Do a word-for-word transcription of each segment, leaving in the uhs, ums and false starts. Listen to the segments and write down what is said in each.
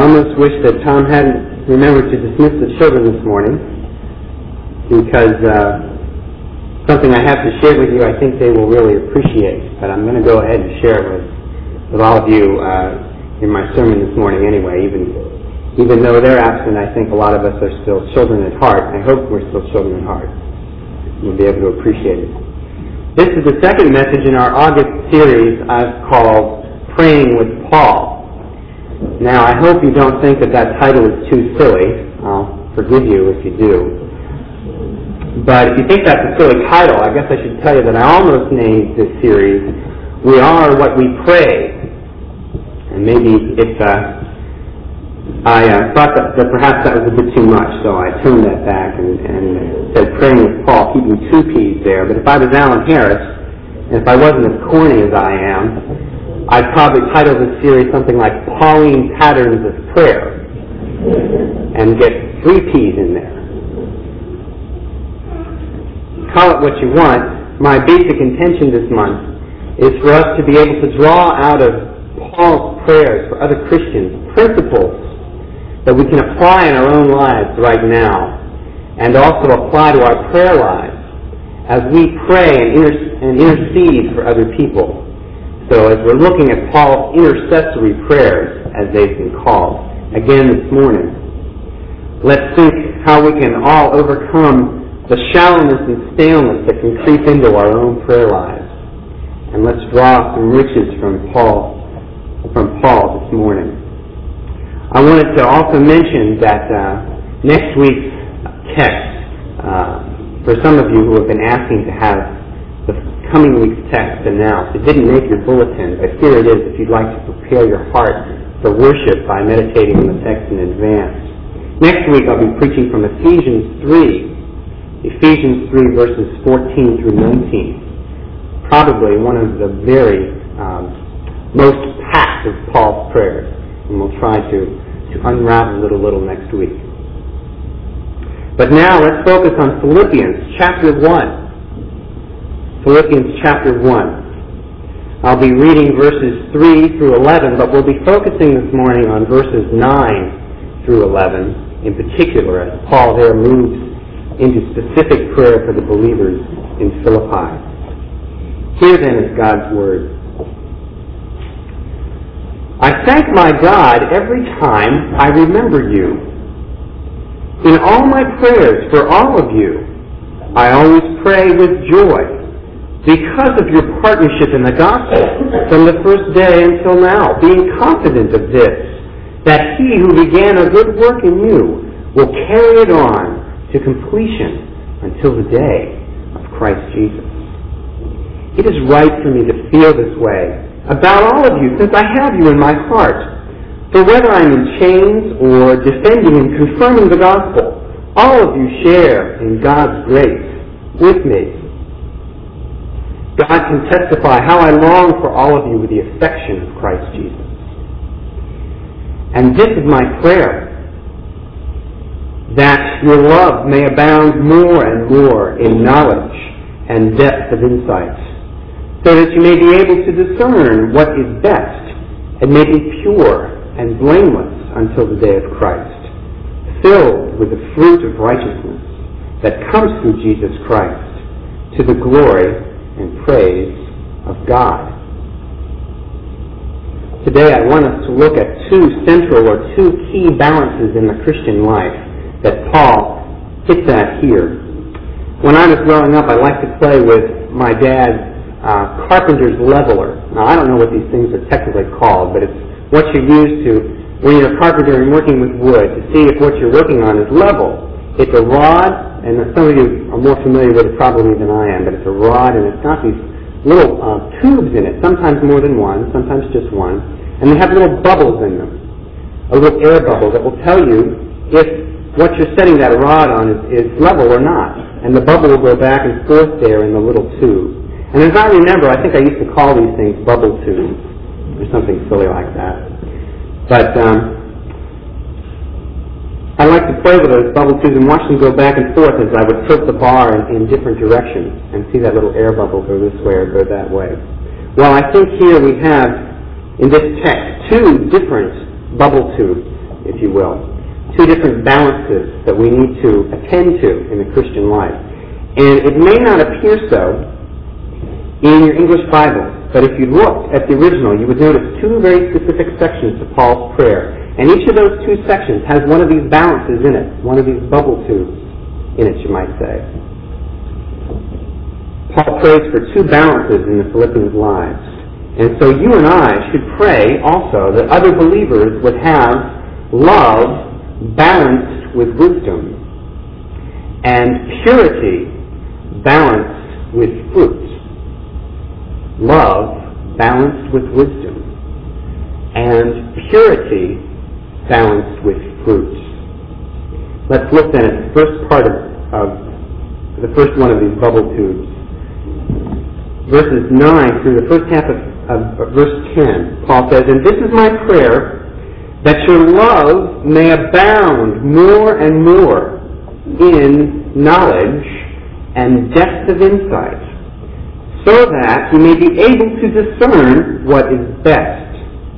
almost wish that Tom hadn't remembered to dismiss the children this morning, because uh, something I have to share with you I think they will really appreciate. But I'm going to go ahead and share it with, with all of you uh, in my sermon this morning anyway. Even, even though they're absent, I think a lot of us are still children at heart. I hope we're still children at heart. We'll be able to appreciate it. This is the second message in our August series I've called Praying with Paul. Now, I hope you don't think that that title is too silly. I'll forgive you if you do. But if you think that's a silly title, I guess I should tell you that I almost named this series, We Are What We Pray. And maybe if uh, I uh, thought that, that perhaps that was a bit too much, so I turned that back and, and said Praying with Paul, keeping two P's there. But if I was Alan Harris, and if I wasn't as corny as I am, I'd probably title this series something like Pauline Patterns of Prayer and get three P's in there. Call it what you want. My basic intention this month is for us to be able to draw out of Paul's prayers for other Christians principles that we can apply in our own lives right now and also apply to our prayer lives as we pray and, inter- and intercede for other people. So as we're looking at Paul's intercessory prayers, as they've been called, again this morning, let's think how we can all overcome the shallowness and staleness that can creep into our own prayer lives. And let's draw some riches from Paul, from Paul this morning. I wanted to also mention that uh, next week's text, uh, for some of you who have been asking to have the coming week's text announced. It didn't make your bulletin, but here it is if you'd like to prepare your heart for worship by meditating on the text in advance. Next week I'll be preaching from Ephesians three, Ephesians three verses fourteen through nineteen. Probably one of the very um, most packed of Paul's prayers, and we'll try to, to unravel it a little next week. But now let's focus on Philippians chapter one. Philippians chapter one. I'll be reading verses three through eleven, but we'll be focusing this morning on verses nine through eleven in particular, as Paul there moves into specific prayer for the believers in Philippi. Here then is God's Word. I thank my God every time I remember you. In all my prayers for all of you, I always pray with joy, because of your partnership in the gospel from the first day until now, being confident of this, that he who began a good work in you will carry it on to completion until the day of Christ Jesus. It is right for me to feel this way about all of you, since I have you in my heart. For whether I'm in chains or defending and confirming the gospel, all of you share in God's grace with me. God can testify how I long for all of you with the affection of Christ Jesus. And this is my prayer, that your love may abound more and more in knowledge and depth of insight, so that you may be able to discern what is best and may be pure and blameless until the day of Christ, filled with the fruit of righteousness that comes through Jesus Christ, to the glory and praise of God. Today I want us to look at two central or two key balances in the Christian life that Paul hits at here. When I was growing up, I liked to play with my dad's uh, carpenter's leveler. Now, I don't know what these things are technically called, but it's what you use to, when you're a carpenter and working with wood, to see if what you're working on is level. It's a rod, and some of you are more familiar with it probably than I am, but it's a rod and it's got these little uh, tubes in it, sometimes more than one, sometimes just one, and they have little bubbles in them, a little air bubble that will tell you if what you're setting that rod on is, is level or not, and the bubble will go back and forth there in the little tube. And as I remember, I think I used to call these things bubble tubes, or something silly like that. But um, I like to play with those bubble tubes and watch them go back and forth as I would tilt the bar in, in different directions and see that little air bubble go this way or go that way. Well, I think here we have, in this text, two different bubble tubes if you will. Two different balances that we need to attend to in the Christian life. And it may not appear so in your English Bible, but if you looked at the original, you would notice two very specific sections to Paul's prayer. And each of those two sections has one of these balances in it, one of these bubble tubes in it, you might say. Paul prays for two balances in the Philippians' lives. And so you and I should pray also that other believers would have love balanced with wisdom and purity balanced with fruit. Love balanced with wisdom and purity balanced with fruit. Let's look then at the first part of, of the first one of these bubble tubes. Verses nine through the first half of, of, of verse ten, Paul says, "And this is my prayer, that your love may abound more and more in knowledge and depth of insight, so that you may be able to discern what is best."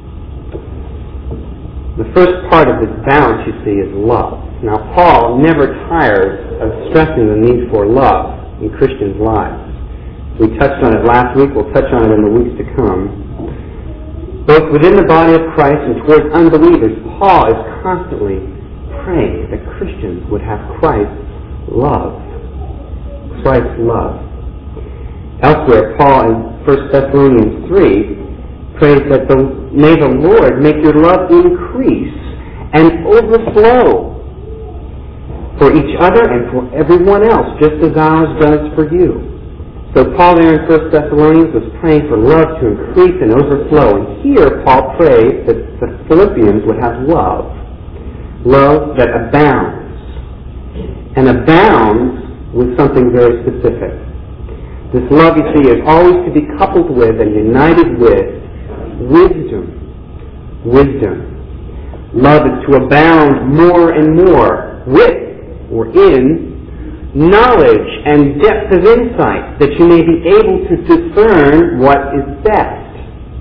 The first part of this balance, you see, is love. Now, Paul never tires of stressing the need for love in Christians' lives. We touched on it last week. We'll touch on it in the weeks to come. Both within the body of Christ and towards unbelievers, Paul is constantly praying that Christians would have Christ's love. Christ's love. Elsewhere, Paul in First Thessalonians three prays that the, may the Lord make your love increase and overflow for each other and for everyone else, just as ours does for you. So Paul there in First Thessalonians was praying for love to increase and overflow. And here Paul prays that the Philippians would have love. Love that abounds. And abounds with something very specific. This love, you see, is always to be coupled with and united with wisdom. Wisdom. Love is to abound more and more with or in knowledge and depth of insight, that you may be able to discern what is best.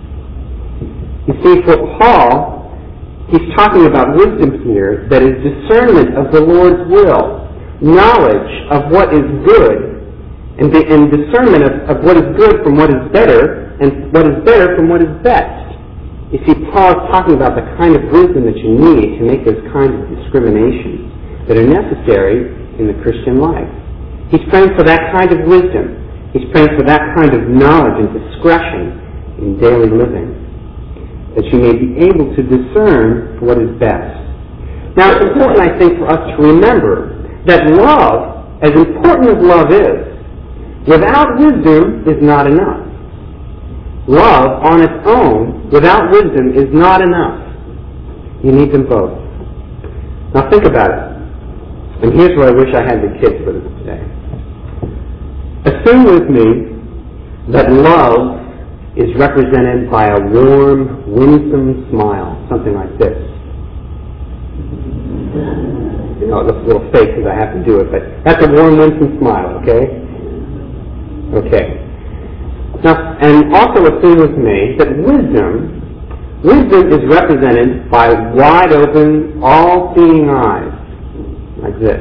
You see, for Paul, he's talking about wisdom here that is discernment of the Lord's will, knowledge of what is good, and, the, and discernment of, of what is good from what is better, and what is better from what is best. You see, Paul is talking about the kind of wisdom that you need to make those kinds of discriminations that are necessary in the Christian life. He's praying for that kind of wisdom. He's praying for that kind of knowledge and discretion in daily living, that you may be able to discern what is best. Now, it's important, I think, for us to remember that love, as important as love is, without wisdom is not enough. Love on its own, without wisdom, is not enough. You need them both. Now think about it. And here's where I wish I had the kids with us today. Assume with me that love is represented by a warm, winsome smile, something like this. Oh, it looks a little fake because I have to do it, but that's a warm, winsome smile, okay? Okay. Now, and also assume with me that wisdom, wisdom is represented by wide open, all-seeing eyes. Like this.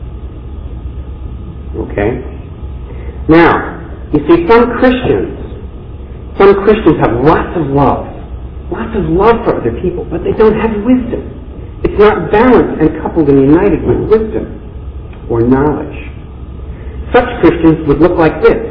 Okay? Now, you see, some Christians, some Christians have lots of love. Lots of love for other people, but they don't have wisdom. It's not balanced and coupled and united with wisdom or knowledge. Such Christians would look like this.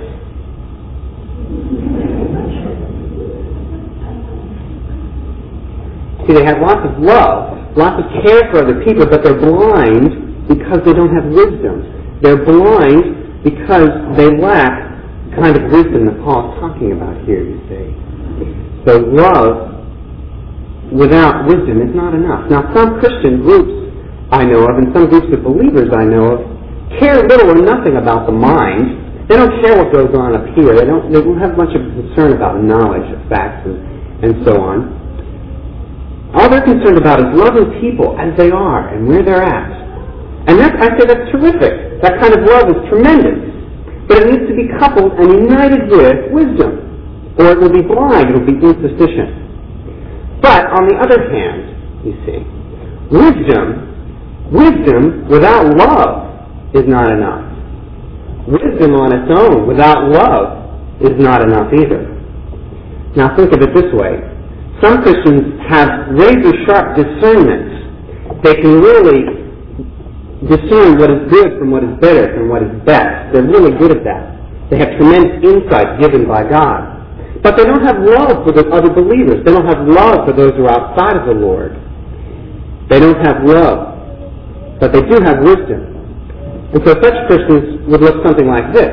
See, they have lots of love, lots of care for other people, but they're blind because they don't have wisdom. They're blind because they lack the kind of wisdom that Paul is talking about here, you see. So love without wisdom is not enough. Now, some Christian groups I know of, and some groups of believers I know of, care little or nothing about the mind. They don't care what goes on up here. They don't, they don't have much of a concern about knowledge of facts and, and so on. All they're concerned about is loving people as they are and where they're at. And that, I say that's terrific. That kind of love is tremendous. But it needs to be coupled and united with wisdom, or it will be blind, it will be insufficient. But on the other hand, you see, Wisdom, wisdom without love is not enough. Wisdom on its own without love is not enough either. Now think of it this way. Some Christians have razor-sharp discernment. They can really discern what is good from what is better, from what is best. They're really good at that. They have tremendous insight given by God. But they don't have love for the other believers. They don't have love for those who are outside of the Lord. They don't have love. But they do have wisdom. And so such Christians would look something like this.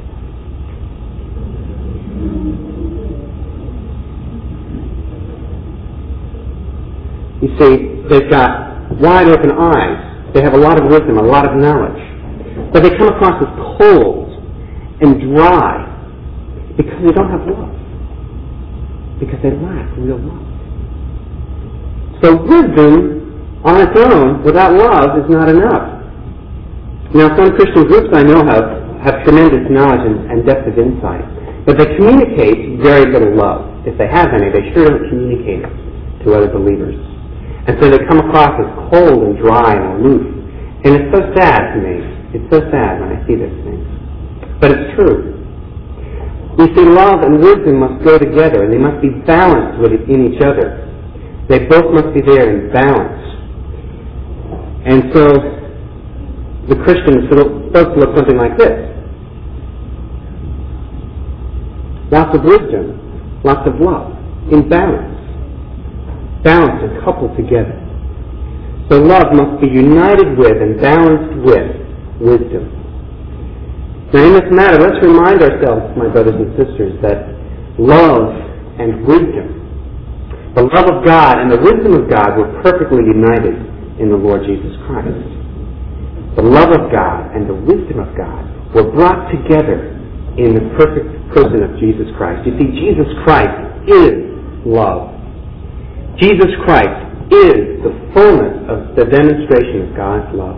You see, they've got wide open eyes. They have a lot of wisdom, a lot of knowledge. But they come across as cold and dry because they don't have love. Because they lack real love. So wisdom on its own, without love, is not enough. Now, some Christian groups I know have, have tremendous knowledge and, and depth of insight. But they communicate very little love. If they have any, they sure don't communicate it to other believers. And so they come across as cold and dry and aloof. And it's so sad to me. It's so sad when I see these things. But it's true. You see, love and wisdom must go together, and they must be balanced within each other. They both must be there in balance. And so the Christian is supposed to look something like this. Lots of wisdom, lots of love, in balance. Balanced and coupled together. So love must be united with and balanced with wisdom. Now in this matter, let's remind ourselves, my brothers and sisters, that love and wisdom, the love of God and the wisdom of God were perfectly united in the Lord Jesus Christ. The love of God and the wisdom of God were brought together in the perfect person of Jesus Christ. You see, Jesus Christ is love. Jesus Christ is the fullness of the demonstration of God's love.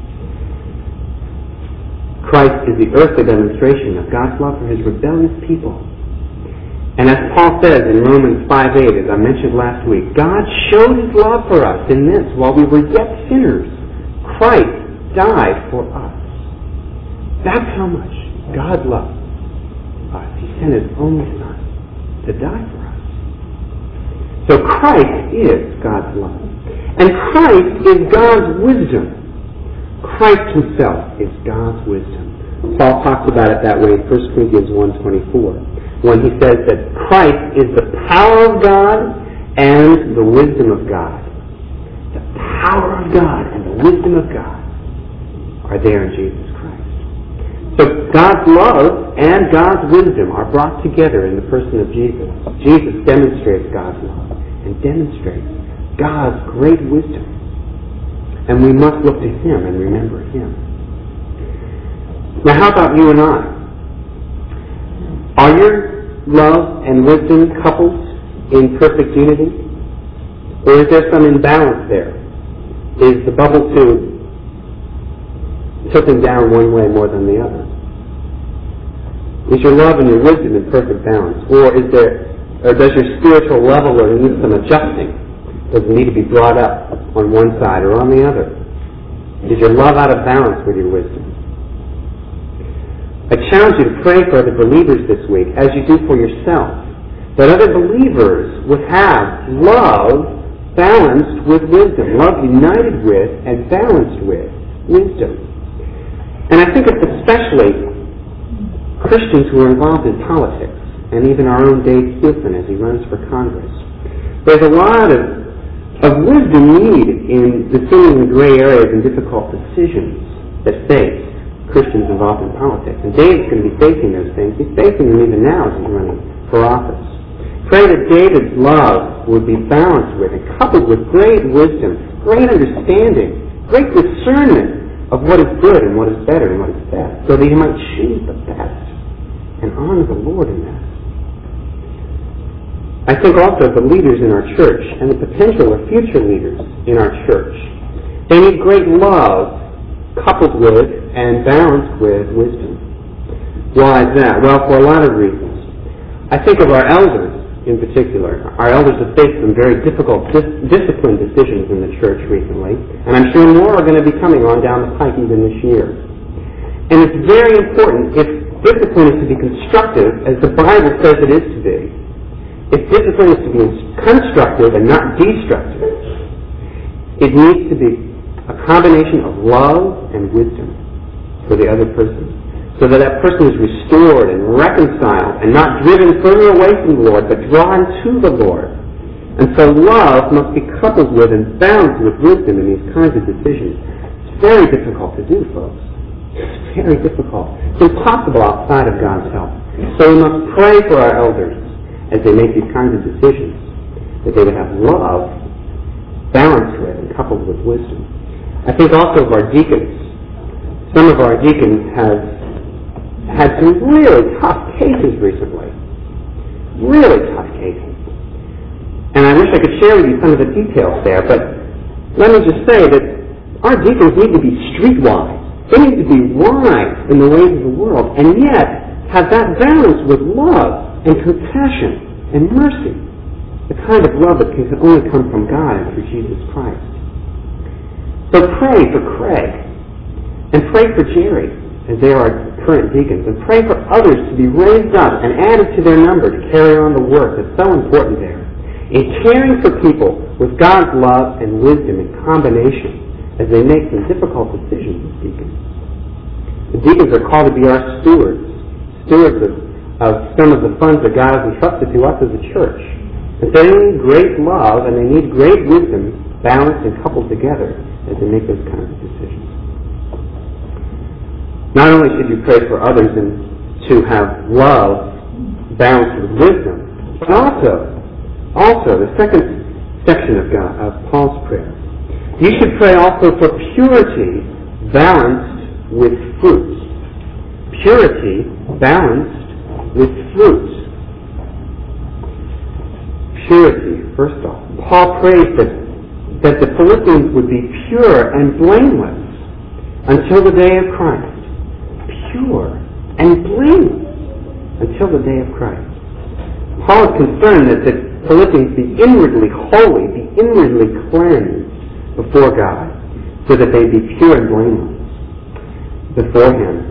Christ is the earthly demonstration of God's love for His rebellious people. And as Paul says in Romans five eight, as I mentioned last week, God showed His love for us in this: while we were yet sinners, Christ died for us. That's how much God loved us. He sent His only Son to die for us. So Christ is God's love. And Christ is God's wisdom. Christ Himself is God's wisdom. Paul talks about it that way in First Corinthians one twenty-four, when he says that Christ is the power of God and the wisdom of God. The power of God and the wisdom of God are there in Jesus Christ. So God's love and God's wisdom are brought together in the person of Jesus. Jesus demonstrates God's love and demonstrates God's great wisdom. And we must look to Him and remember Him. Now how about you and I? Are your love and wisdom coupled in perfect unity? Or is there some imbalance there? Is the bubble tube tilting down one way more than the other? Is your love and your wisdom in perfect balance? Or is there, or does your spiritual level need some adjusting? Does it need to be brought up on one side or on the other? Is your love out of balance with your wisdom? I challenge you to pray for other believers this week, as you do for yourself, that other believers would have love balanced with wisdom, love united with and balanced with wisdom. And I think it's especially Christians who are involved in politics, and even our own Dave Stephen as he runs for Congress. There's a lot of of wisdom needed in the seemingly gray areas and difficult decisions that face Christians involved in politics. And David's going to be facing those things. He's facing them even now as he's running for office. Pray that David's love would be balanced with and coupled with great wisdom, great understanding, great discernment of what is good and what is better and what is best, so that he might choose the best and honor the Lord in that. I think also the leaders in our church and the potential of future leaders in our church, they need great love coupled with and balanced with wisdom. Why is that? Well, for a lot of reasons. I think of our elders in particular. Our elders have faced some very difficult dis- discipline decisions in the church recently, and I'm sure more are going to be coming on down the pike even this year. And it's very important, if discipline is to be constructive, as the Bible says it is to be, if discipline is to be constructive and not destructive, it needs to be a combination of love and wisdom for the other person, so that that person is restored and reconciled and not driven further away from the Lord, but drawn to the Lord. And so love must be coupled with and bound with wisdom in these kinds of decisions. It's very difficult to do, folks. It's very difficult. It's impossible outside of God's help. So we must pray for our elders as they make these kinds of decisions, that they would have love balanced with and coupled with wisdom. I think also of our deacons. Some of our deacons have had some really tough cases recently. Really tough cases. And I wish I could share with you some of the details there, but let me just say that our deacons need to be streetwise. They need to be wise in the ways of the world, and yet have that balance with love and compassion and mercy. The kind of love that can only come from God and through Jesus Christ. So pray for Craig, and pray for Jerry, as they are our current deacons, and pray for others to be raised up and added to their number to carry on the work that's so important there. In caring for people with God's love and wisdom in combination as they make some difficult decisions as deacons. The deacons are called to be our stewards, stewards of, of some of the funds that God has entrusted to us as a church. And they need great love and they need great wisdom balanced and coupled together as they make those kinds of decisions. Not only should you pray for others and to have love balanced with wisdom, but also, also the second section of, God, of Paul's prayer, you should pray also for purity balanced with fruit. Purity balanced with fruit. Purity, first off. Paul prays that, that the Philippians would be pure and blameless until the day of Christ. Pure and blameless until the day of Christ. Paul is concerned that the Philippians be inwardly holy, be inwardly cleansed before God, so that they be pure and blameless before Him.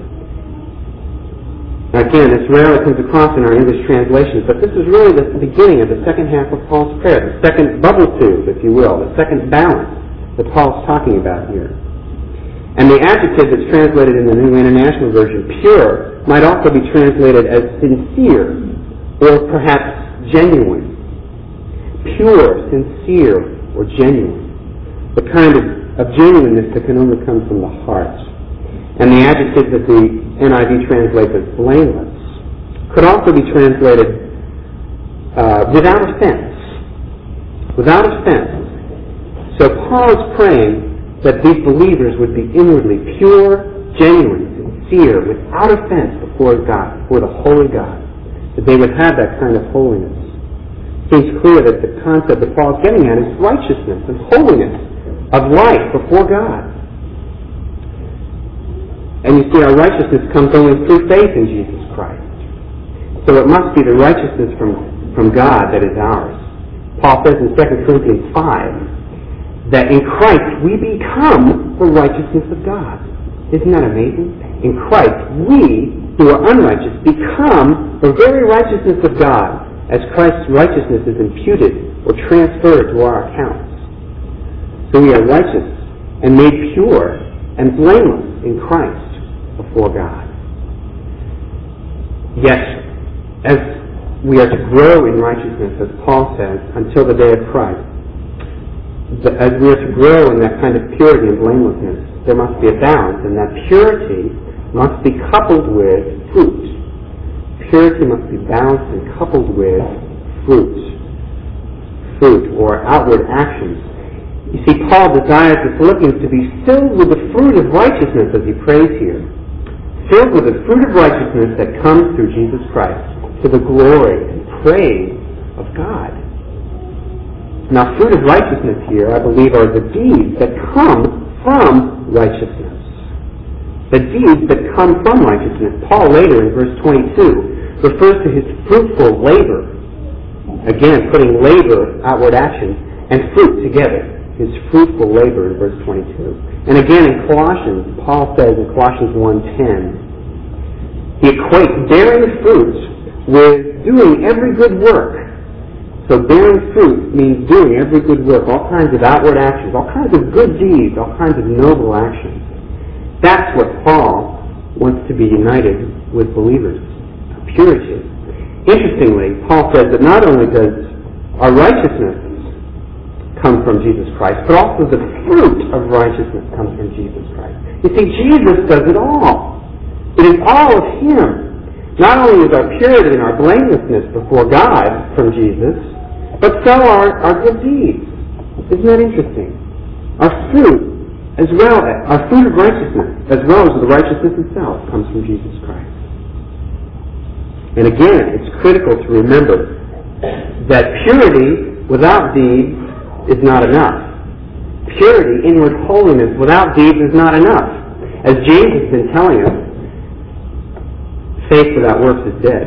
Now again, this rarely comes across in our English translations, but this is really the beginning of the second half of Paul's prayer, the second bubble tube, if you will, the second balance that Paul's talking about here. And the adjective that's translated in the New International Version, pure, might also be translated as sincere, or perhaps genuine. Pure, sincere, or genuine. The kind of, of genuineness that can only come from the heart. And the adjective that the N I V translates as blameless could also be translated uh, without offense. Without offense. So Paul is praying that these believers would be inwardly pure, genuine, sincere, without offense before God, before the holy God. That they would have that kind of holiness. It seems clear that the concept that Paul is getting at is righteousness and holiness of life before God. And you see, our righteousness comes only through faith in Jesus Christ. So it must be the righteousness from, from God that is ours. Paul says in Second Corinthians five that in Christ we become the righteousness of God. Isn't that amazing? In Christ we, who are unrighteous, become the very righteousness of God as Christ's righteousness is imputed or transferred to our accounts. So we are righteous and made pure and blameless in Christ before God. Yet, as we are to grow in righteousness, as Paul says, until the day of Christ, as we are to grow in that kind of purity and blamelessness, there must be a balance, and that purity must be coupled with fruit. Purity must be balanced and coupled with fruit. Fruit, or outward actions. You see, Paul desires the Philippians to be filled with the fruit of righteousness, as he prays here. Filled with the fruit of righteousness that comes through Jesus Christ, to the glory and praise of God. Now, fruit of righteousness here, I believe, are the deeds that come from righteousness. The deeds that come from righteousness. Paul later in verse twenty-two refers to his fruitful labor Again, putting labor, outward action, and fruit together. His fruitful labor in verse twenty-two. And again in Colossians, Paul says in Colossians one ten, he equates bearing fruit with doing every good work. So bearing fruit means doing every good work, all kinds of outward actions, all kinds of good deeds, all kinds of noble actions. That's what Paul wants to be united with believers. Purity. Interestingly, Paul says that not only does our righteousness come from Jesus Christ, but also the fruit of righteousness comes from Jesus Christ. You see, Jesus does it all. It is all of Him. Not only is our purity and our blamelessness before God from Jesus, but so are our good deeds. Isn't that interesting? Our fruit, as well as our fruit of righteousness, as well as the righteousness itself, comes from Jesus Christ. And again, it's critical to remember that purity without deeds is not enough. Purity, inward holiness, without deeds is not enough. As James has been telling us, faith without works is dead.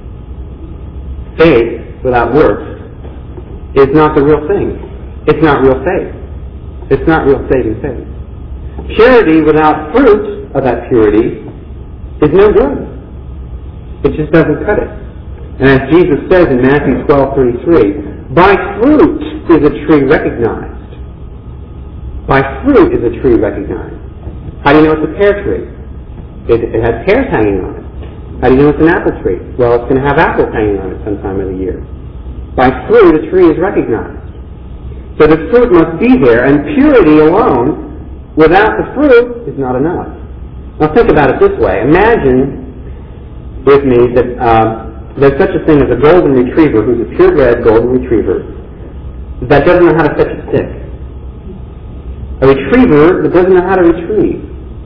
Faith without works is not the real thing. It's not real faith. It's not real saving faith. Purity without fruit of that purity is no good. It just doesn't cut it. And as Jesus says in Matthew twelve thirty-three, by fruit is a tree recognized. By fruit is a tree recognized. How do you know it's a pear tree? It, it has pears hanging on it. How do you know it's an apple tree? Well, it's going to have apples hanging on it sometime of the year. By fruit, a tree is recognized. So the fruit must be there, and purity alone, without the fruit, is not enough. Now think about it this way. Imagine with me that uh, there's such a thing as a golden retriever who's a purebred golden retriever that doesn't know how to fetch a stick. A retriever that doesn't know how to retrieve.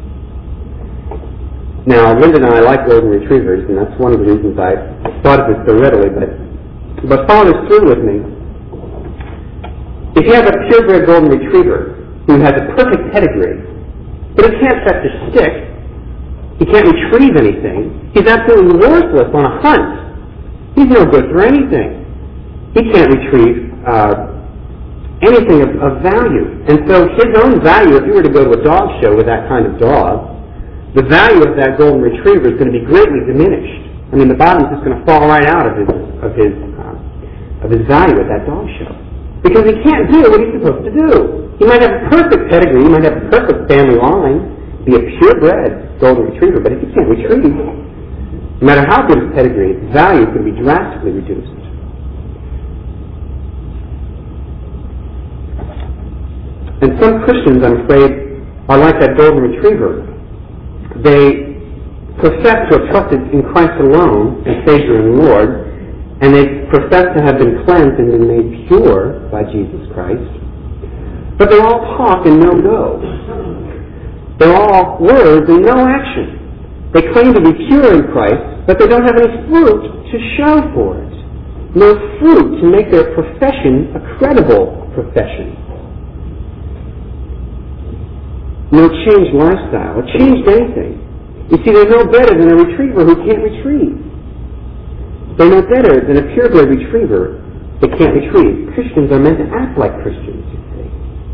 Now, Linda and I like golden retrievers, and that's one of the reasons I thought of this so readily, but, but follow this through with me. If you have a purebred golden retriever who has a perfect pedigree, but he can't fetch a stick, he can't retrieve anything, he's absolutely worthless on a hunt. He's no good for anything. He can't retrieve uh, anything of, of value. And so his own value, if you were to go to a dog show with that kind of dog, the value of that golden retriever is going to be greatly diminished. I mean, the bottom's just going to fall right out of his of his uh, of his value at that dog show because he can't do what he's supposed to do. He might have a perfect pedigree, he might have a perfect family line, be a purebred golden retriever, but if he can't retrieve, no matter how good his pedigree, its value is going to be drastically reduced. And some Christians, I'm afraid, are like that golden retriever. They profess to have trusted in Christ alone as Savior and Lord, and they profess to have been cleansed and been made pure by Jesus Christ, but they're all talk and no go. They're all words and no action. They claim to be pure in Christ, but they don't have any fruit to show for it. No fruit to make their profession a credible profession. No changed lifestyle, or changed anything. You see, they're no better than a retriever who can't retrieve. They're no better than a purebred retriever that can't retrieve. Christians are meant to act like Christians, you see.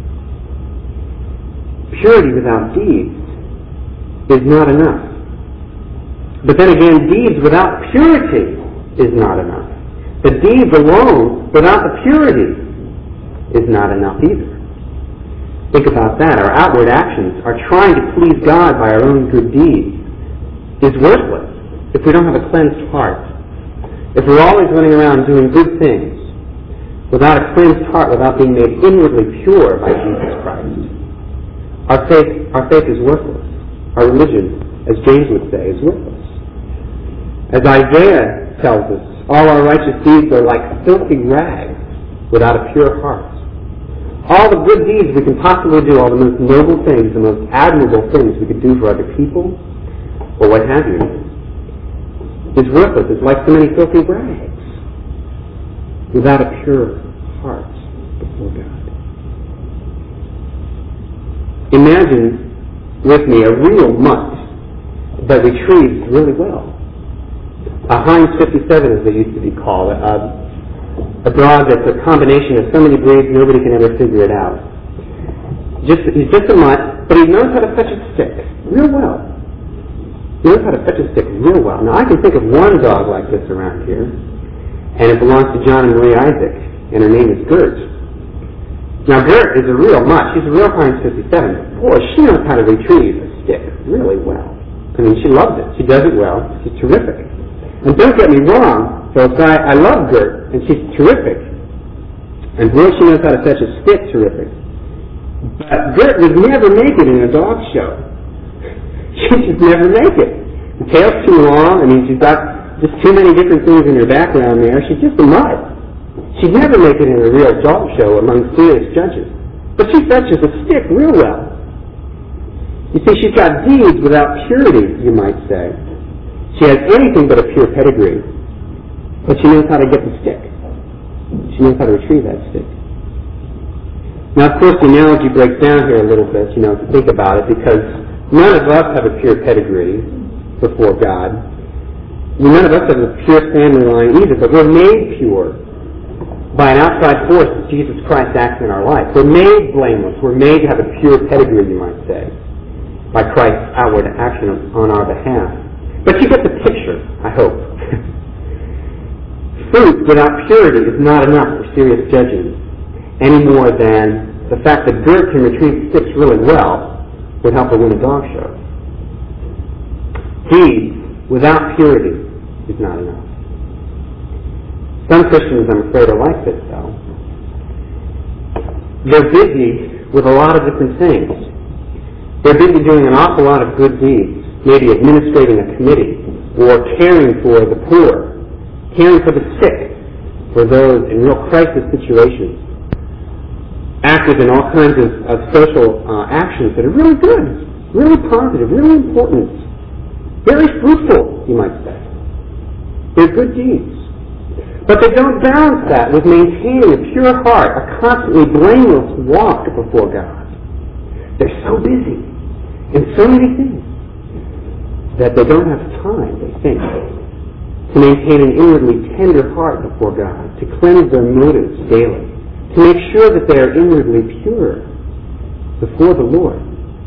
Purity without deeds is not enough. But then again, deeds without purity is not enough. The deeds alone without the purity is not enough either. Think about that. Our outward actions, our trying to please God by our own good deeds, is worthless if we don't have a cleansed heart. If we're always running around doing good things without a cleansed heart, without being made inwardly pure by Jesus Christ, our faith, our faith is worthless. Our religion, as James would say, is worthless. As Isaiah tells us, all our righteous deeds are like filthy rags without a pure heart. All the good deeds we can possibly do, all the most noble things, the most admirable things we could do for other people, or what have you, is worthless. It's like so many filthy rags without a pure heart before God. Imagine with me a real mutt that retrieves really well. A Heinz fifty-seven, as they used to be called. A, a dog that's a combination of so many breeds, nobody can ever figure it out. Just, he's just a mutt, but he knows how to fetch a stick real well. He knows how to fetch a stick real well. Now, I can think of one dog like this around here, and it belongs to John and Marie Isaac, and her name is Gert. Now, Gert is a real mutt. She's a real Heinz fifty-seven. Boy, she knows how to retrieve a stick really well. I mean, she loves it. She does it well. She's terrific. And don't get me wrong, folks, I, I love Gert, and she's terrific. And boy, she knows how to fetch a stick terrific. But Gert would never make it in a dog show. She'd just never make it. The tail's too long. I mean, she's got just too many different things in her background there. She's just a mutt. She'd never make it in a real dog show among serious judges. But she fetches a stick real well. You see, she's got deeds without purity, you might say. She has anything but a pure pedigree. But she knows how to get the stick. She knows how to retrieve that stick. Now, of course, the analogy breaks down here a little bit, you know, to think about it, because none of us have a pure pedigree before God. None of us have a pure family line either, but we're made pure by an outside force that Jesus Christ acts in our life. We're made blameless. We're made to have a pure pedigree, you might say, by Christ's outward action on our behalf. But you get the picture, I hope. Fruit without purity is not enough for serious judging, any more than the fact that Gert can retrieve sticks really well would help her win a dog show. Deeds without purity is not enough. Some Christians, I'm afraid, are like this, though. They're busy with a lot of different things. They're busy doing an awful lot of good deeds, maybe administrating a committee, or caring for the poor, caring for the sick, for those in real crisis situations, active in all kinds of, of social uh, actions that are really good, really positive, really important, very fruitful, you might say. They're good deeds. But they don't balance that with maintaining a pure heart, a constantly blameless walk before God. They're so busy in so many things that they don't have time, they think, to maintain an inwardly tender heart before God, to cleanse their motives daily, to make sure that they are inwardly pure before the Lord.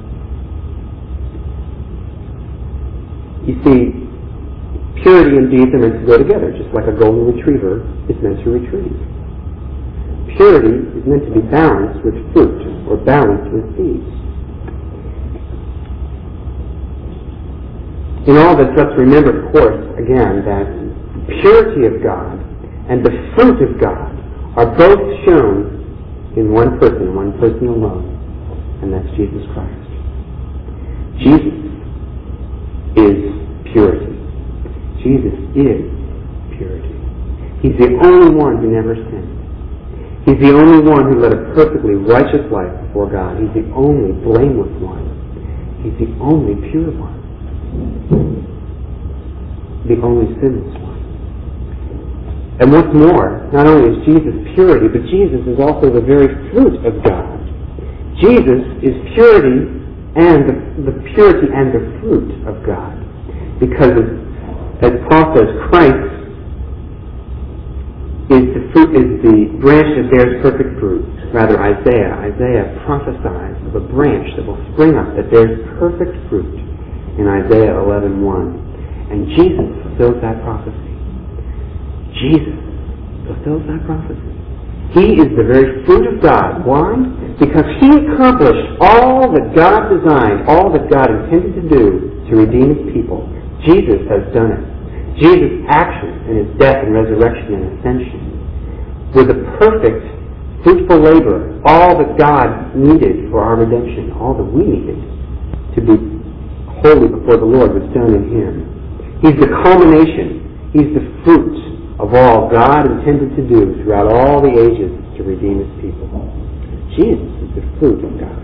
You see, purity and deeds are meant to go together, just like a golden retriever is meant to retrieve. Purity is meant to be balanced with fruit, or balanced with deeds. In all this, let's remember, of course, again, that the purity of God and the fruit of God are both shown in one person, one person alone, and that's Jesus Christ. Jesus is purity. Jesus is purity. He's the only one who never sinned. He's the only one who led a perfectly righteous life before God. He's the only blameless one. He's the only pure one. The only sinless one. And what's more, not only is Jesus purity, but Jesus is also the very fruit of God. Jesus is purity and the, the purity and the fruit of God. Because of as Paul says, Christ is the fruit, is the branch that bears perfect fruit. Rather, Isaiah, Isaiah prophesies of a branch that will spring up that bears perfect fruit in Isaiah eleven one. And Jesus fulfills that prophecy. Jesus fulfills that prophecy. He is the very fruit of God. Why? Because He accomplished all that God designed, all that God intended to do to redeem His people. Jesus has done it. Jesus' actions in His death and resurrection and ascension were the perfect, fruitful labor, all that God needed for our redemption, all that we needed to be holy before the Lord was done in Him. He's the culmination. He's the fruit of all God intended to do throughout all the ages to redeem His people. Jesus is the fruit of God.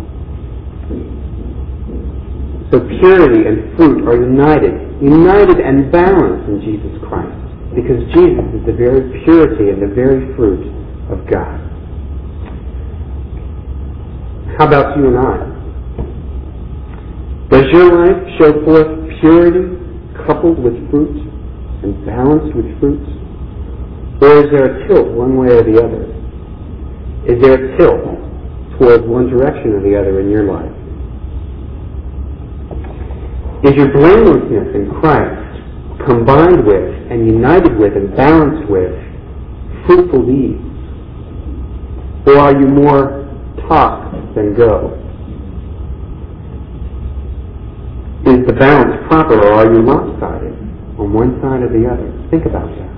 So purity and fruit are united, united and balanced in Jesus Christ, because Jesus is the very purity and the very fruit of God. How about you and I? Does your life show forth purity coupled with fruit and balanced with fruit? Or is there a tilt one way or the other? Is there a tilt towards one direction or the other in your life? Is your blamelessness in Christ combined with and united with and balanced with fruitful deeds? Or are you more talk than go? Is the balance proper, or are you lopsided on one side or the other? Think about that.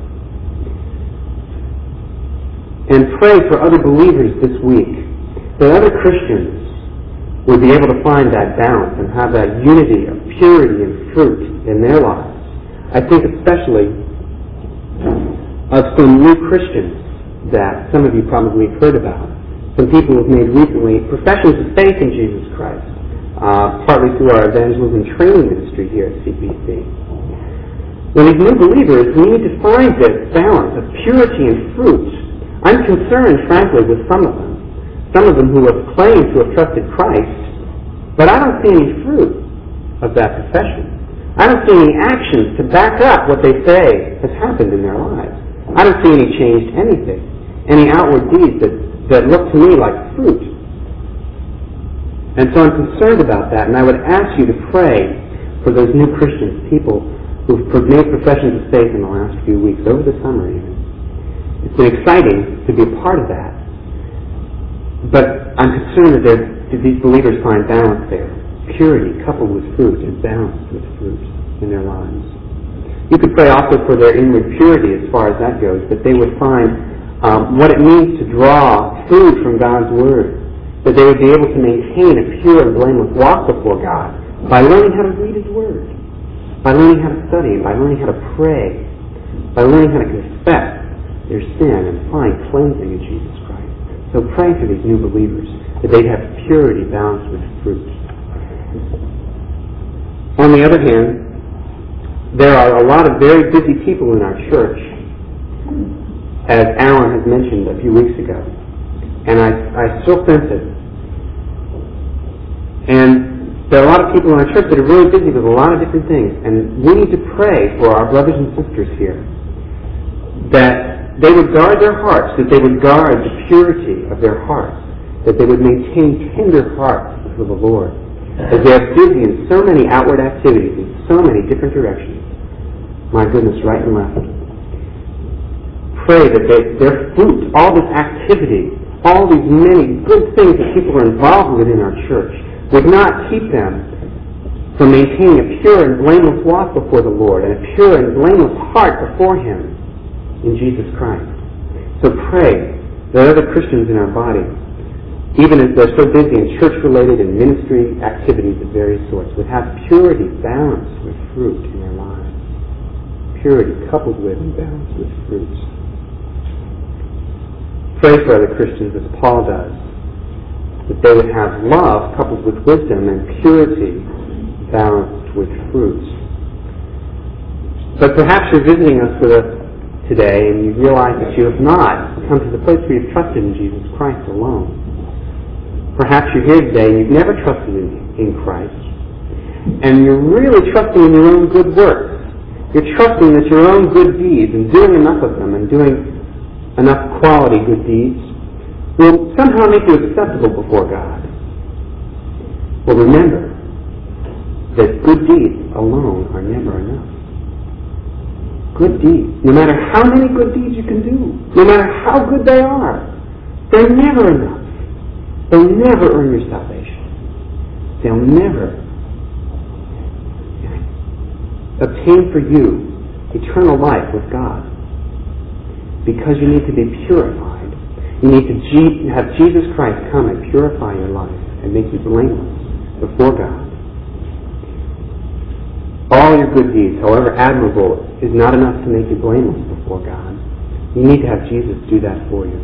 And pray for other believers this week, that other Christians would be able to find that balance and have that unity of purity and fruit in their lives. I think especially of some new Christians that some of you probably have heard about. Some people who have made recently professions of faith in Jesus Christ, uh, partly through our evangelism training ministry here at C P C. When these new believers, we need to find this balance of purity and fruit. I'm concerned, frankly, with some of them. Some of them who have claimed to have trusted Christ, but I don't see any fruit of that profession. I don't see any actions to back up what they say has happened in their lives. I don't see any changed anything, any outward deeds that, that look to me like fruit. And so I'm concerned about that, and I would ask you to pray for those new Christians, people who've made professions of faith in the last few weeks, over the summer even. It's been exciting to be a part of that. But I'm concerned that, that these believers find balance there. Purity coupled with fruit and balance with fruit in their lives. You could pray also for their inward purity as far as that goes, that they would find um, what it means to draw food from God's Word, that they would be able to maintain a pure and blameless walk before God by learning how to read His Word, by learning how to study, by learning how to pray, by learning how to confess their sin and find cleansing in Jesus Christ. So pray for these new believers, that they'd have purity balanced with fruit. On the other hand, there are a lot of very busy people in our church, as Alan has mentioned a few weeks ago. And I, I still sense it. And there are a lot of people in our church that are really busy with a lot of different things. And we need to pray for our brothers and sisters here, that they would guard their hearts, that they would guard the purity of their hearts, that they would maintain tender hearts for the Lord, as they are busy in so many outward activities in so many different directions. My goodness, right and left. Pray that they, their fruit, all this activity, all these many good things that people are involved with in our church, would not keep them from maintaining a pure and blameless walk before the Lord and a pure and blameless heart before Him in Jesus Christ. So pray that other Christians in our body, even as they're so busy in church-related and ministry activities of various sorts, would have purity balanced with fruit in their lives. Purity coupled with and balanced with fruit. Pray for other Christians as Paul does, that they would have love coupled with wisdom and purity balanced with fruit. But perhaps you're visiting us with us today and you realize that you have not come to the place where you've trusted in Jesus Christ alone. Perhaps you're here today and you've never trusted in, in Christ, and you're really trusting in your own good works. You're trusting that your own good deeds and doing enough of them and doing enough quality good deeds will somehow make you acceptable before God. Well, remember that good deeds alone are never enough. Good deeds, no matter how many good deeds you can do, no matter how good they are, they're never enough. They'll never earn your salvation. They'll never obtain for you eternal life with God, because you need to be purified. You need to G- have Jesus Christ come and purify your life and make you blameless before God. All your good deeds, however admirable, is not enough to make you blameless before God. You need to have Jesus do that for you.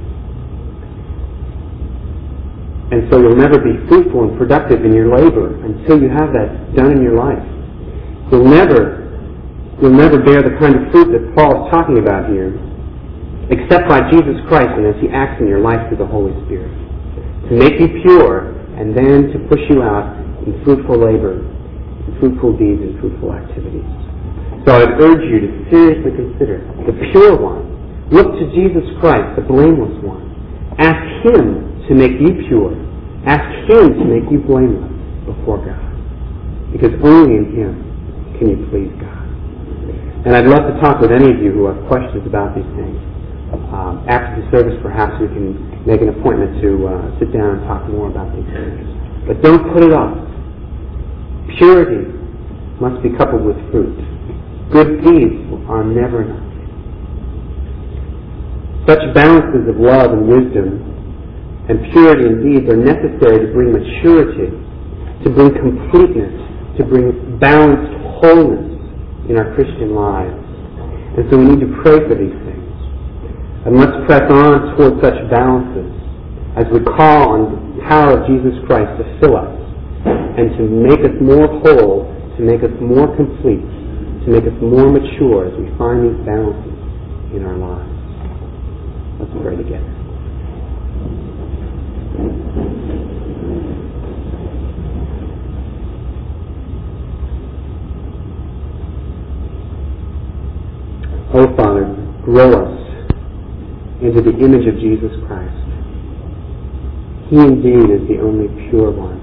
And so you'll never be fruitful and productive in your labor until you have that done in your life. You'll never You'll never bear the kind of fruit that Paul is talking about here, except by Jesus Christ and as He acts in your life through the Holy Spirit, to make you pure and then to push you out in fruitful labor, in fruitful deeds and fruitful activities. So I would urge you to seriously consider the pure one Look to Jesus Christ, the blameless one. Ask Him to make you pure. Ask Him to make you blameless before God. Because only in Him can you please God. And I'd love to talk with any of you who have questions about these things. Um, after the service, perhaps we can make an appointment to uh, sit down and talk more about these things. But don't put it off. Purity must be coupled with fruit. Good deeds are never enough. Such balances of love and wisdom and purity and deeds are necessary to bring maturity, to bring completeness, to bring balanced wholeness in our Christian lives. And so we need to pray for these things. And let's press on toward such balances as we call on the power of Jesus Christ to fill us and to make us more whole, to make us more complete, to make us more mature as we find these balances in our lives. Let's pray together. Oh, Father, grow us into the image of Jesus Christ. He indeed is the only pure one.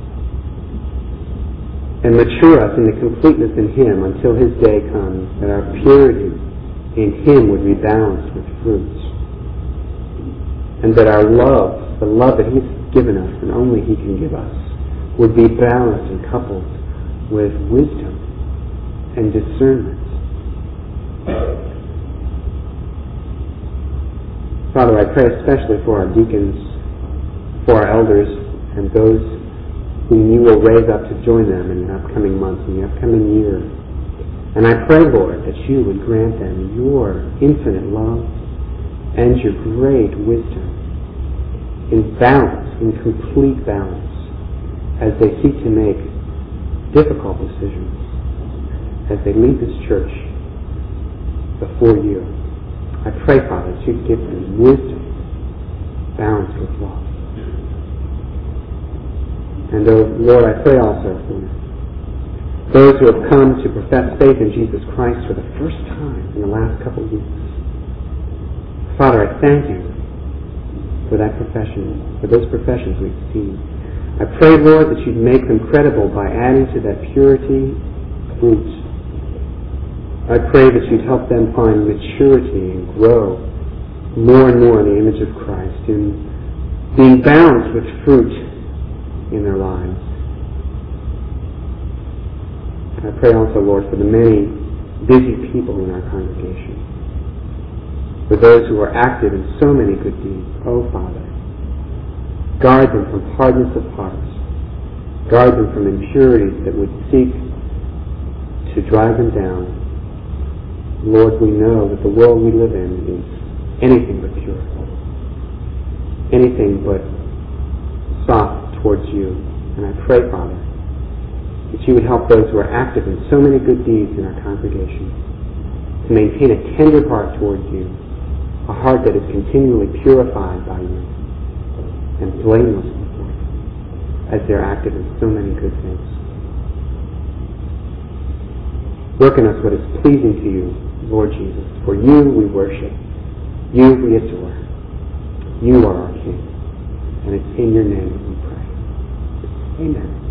And mature us in the completeness in Him until His day comes, that our purity in Him would be balanced with fruits. And that our love, the love that He's given us and only He can give us, would be balanced and coupled with wisdom and discernment. Father, I pray especially for our deacons, for our elders, and those whom You will raise up to join them in the upcoming months, in the upcoming year. And I pray, Lord, that You would grant them Your infinite love and Your great wisdom in balance, in complete balance, as they seek to make difficult decisions, as they lead this church before You. I pray, Father, that You'd give them wisdom balanced with love. And, oh, Lord, I pray also for those who have come to profess faith in Jesus Christ for the first time in the last couple of weeks. Father, I thank You for that profession, for those professions we've seen. I pray, Lord, that You'd make them credible by adding to that purity fruit. I pray that You'd help them find maturity and grow more and more in the image of Christ, in being balanced with fruit in their lives. And I pray also, Lord, for the many busy people in our congregation, for those who are active in so many good deeds. Oh, Father, guard them from hardness of heart. Guard them from impurities that would seek to drive them down. Lord, we know that the world we live in is anything but pure, anything but soft towards You. And I pray, Father, that You would help those who are active in so many good deeds in our congregation to maintain a tender heart towards You, a heart that is continually purified by You and blameless before You, as they're active in so many good things. Work in us what is pleasing to You, Lord Jesus. For You we worship. You we adore. You are our King. And it's in Your name that we pray. Amen.